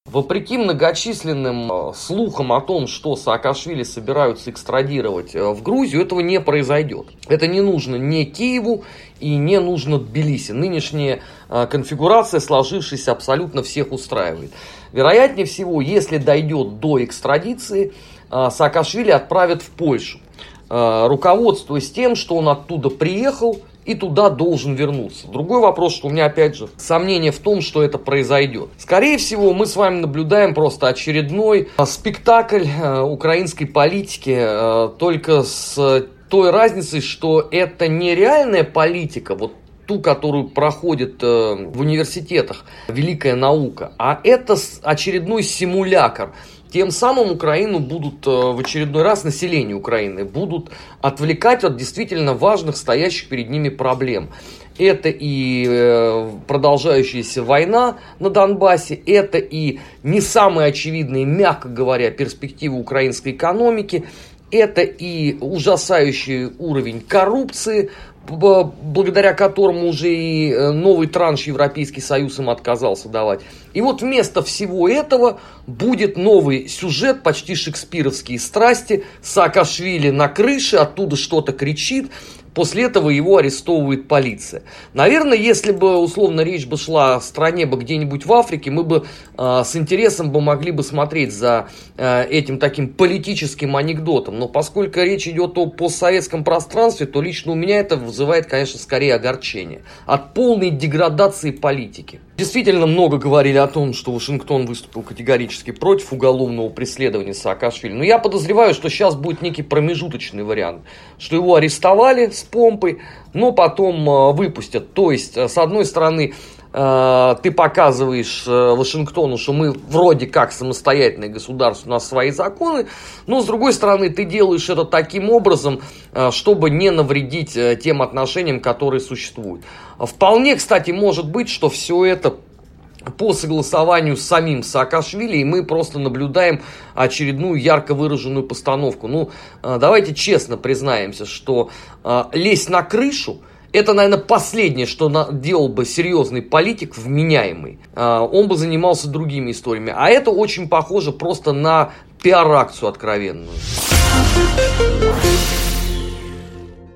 Вопреки многочисленным слухам о том, что Саакашвили собираются экстрадировать в Грузию, этого не произойдет. Это не нужно ни Киеву и не нужно Тбилиси. Нынешняя конфигурация, сложившаяся, абсолютно всех устраивает. Вероятнее всего, если дойдет до экстрадиции, Саакашвили отправят в Польшу, руководствуясь тем, что он оттуда приехал и туда должен вернуться. Другой вопрос, что у меня опять же сомнение в том, что это произойдет. Скорее всего, мы с вами наблюдаем просто очередной спектакль украинской политики, только с той разницей, что это не реальная политика, вот ту, которую проходит в университетах великая наука, а это очередной симулякр. Тем самым Украину будут в очередной раз, население Украины, будут отвлекать от действительно важных, стоящих перед ними проблем. Это и продолжающаяся война на Донбассе, это и не самые очевидные, мягко говоря, перспективы украинской экономики, это и ужасающий уровень коррупции, благодаря которому уже и новый транш Европейский Союз им отказался давать. И вот вместо всего этого будет новый сюжет, почти шекспировские страсти. Саакашвили на крыше, оттуда что-то кричит. После этого его арестовывает полиция. Наверное, если бы, условно, речь бы шла о стране бы где-нибудь в Африке, мы бы с интересом бы могли бы смотреть за этим таким политическим анекдотом. Но поскольку речь идет о постсоветском пространстве, то лично у меня это вызывает, конечно, скорее огорчение. От полной деградации политики. Действительно много говорили о том, что Вашингтон выступил категорически против уголовного преследования Саакашвили. Но я подозреваю, что сейчас будет некий промежуточный вариант. Что его арестовали с помпой, но потом выпустят. То есть, с одной стороны, ты показываешь Вашингтону, что мы вроде как самостоятельное государство, у нас свои законы, но с другой стороны ты делаешь это таким образом, чтобы не навредить тем отношениям, которые существуют. Вполне, кстати, может быть, что все это по согласованию с самим Саакашвили, и мы просто наблюдаем очередную ярко выраженную постановку. Ну, давайте честно признаемся, что лезть на крышу — это, наверное, последнее, что делал бы серьезный политик, вменяемый. Он бы занимался другими историями. А это очень похоже просто на пиар-акцию откровенную.